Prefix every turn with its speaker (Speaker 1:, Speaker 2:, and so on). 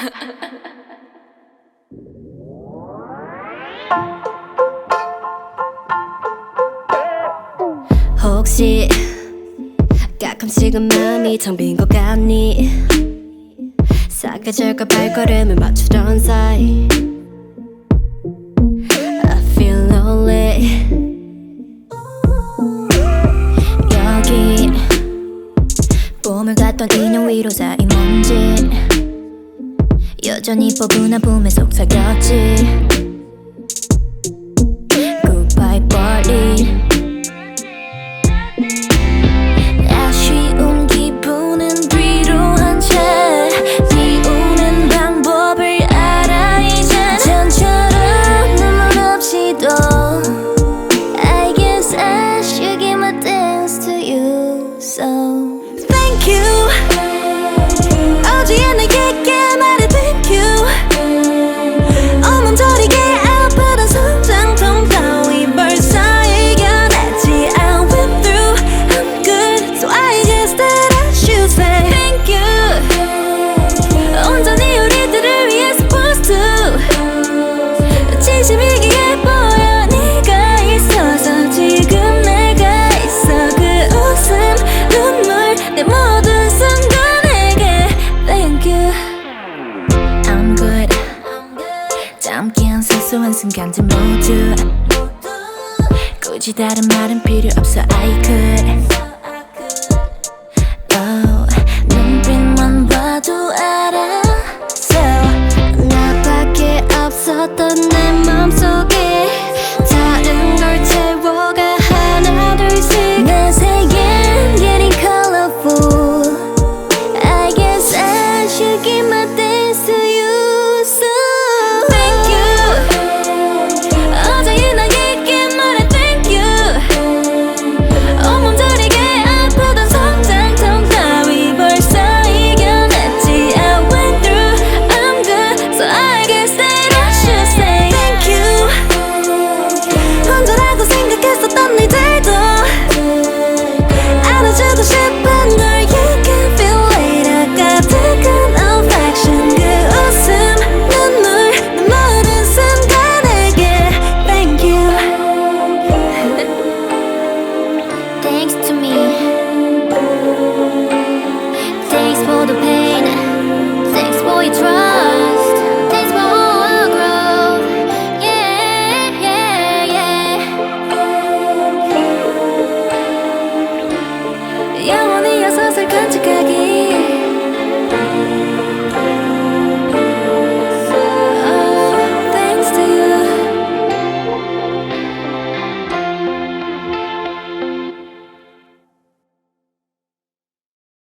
Speaker 1: 혹시 가끔씩은 마음이 텅 빈 것 같니? 사그절과 발걸음을 맞추던 사이 I feel lonely. 여기 봄을 갔던 인형 위로 쌓인 먼지 여전히 뻐근한 봄에 속삭였지. Goodbye Berlin. 아쉬운 기분은 뒤로 한 채 비우는 방법을 알아 이젠 전처럼 눈물 없이도 I guess I should give my thanks to you. So thank you. 어제의 나에게 말해 thank you. 어멈저리게 아프던 성장통 따위 벌써 이겨냈지. I went through, I'm good, so I guess that I should say thank you. 온전히 우리들을 위해 supposed to 진심이기에 보여. 네가 있어서 지금 내가 있어. 그 웃음, 눈물, 내 모든 순간에게 thank you. I'm good. 담긴 사소한 순간들 모두 굳이 다른 말은 필요 없어. I could